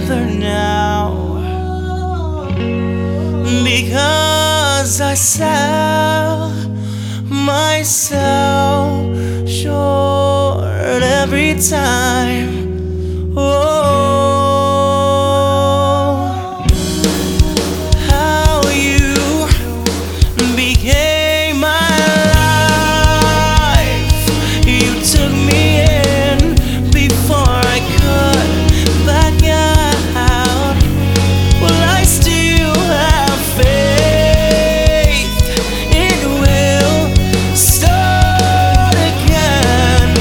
together now, because I sell myself short every time. Oh, how you became my life. You took me in before I could back out. Well, I still have faith it will start again.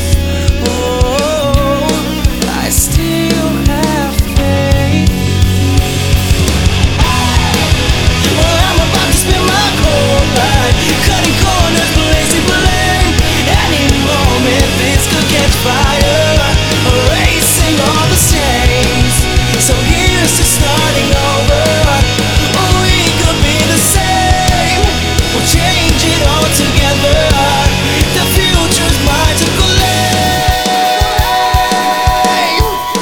Oh, I still have faith. Well, I'm about to spend my whole life cutting corners, blazing blame. Any moment this could catch fire, erasing all the stains. So here's to starting over. Oh, we could be the same. We'll change it all together. The future's mine to claim.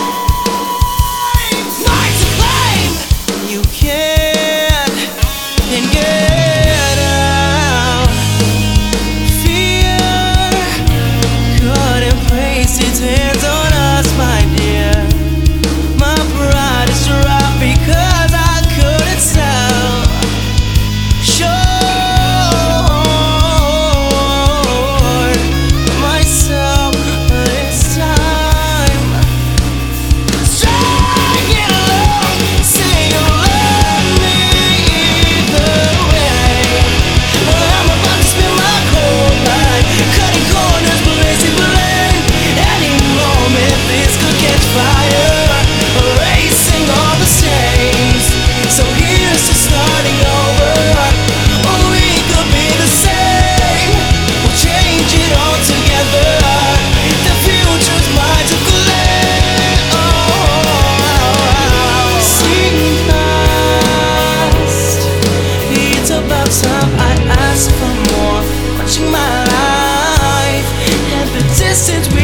Mine to claim. You can't get out. Fear couldn't place its hands on us, my dear. My pride is dropped because I couldn't sell short myself this time. Sing it along, say you love me either way. Well, I'm about to spend my whole life cutting corners, blazing blame. Any moment this could catch fire, erasing all the stains. So here's to starting over. Oh, we could be the same. We'll change it all together. The future's mine to claim. Oh, sing fast. It's about time I ask for more. Watching my life and the distance we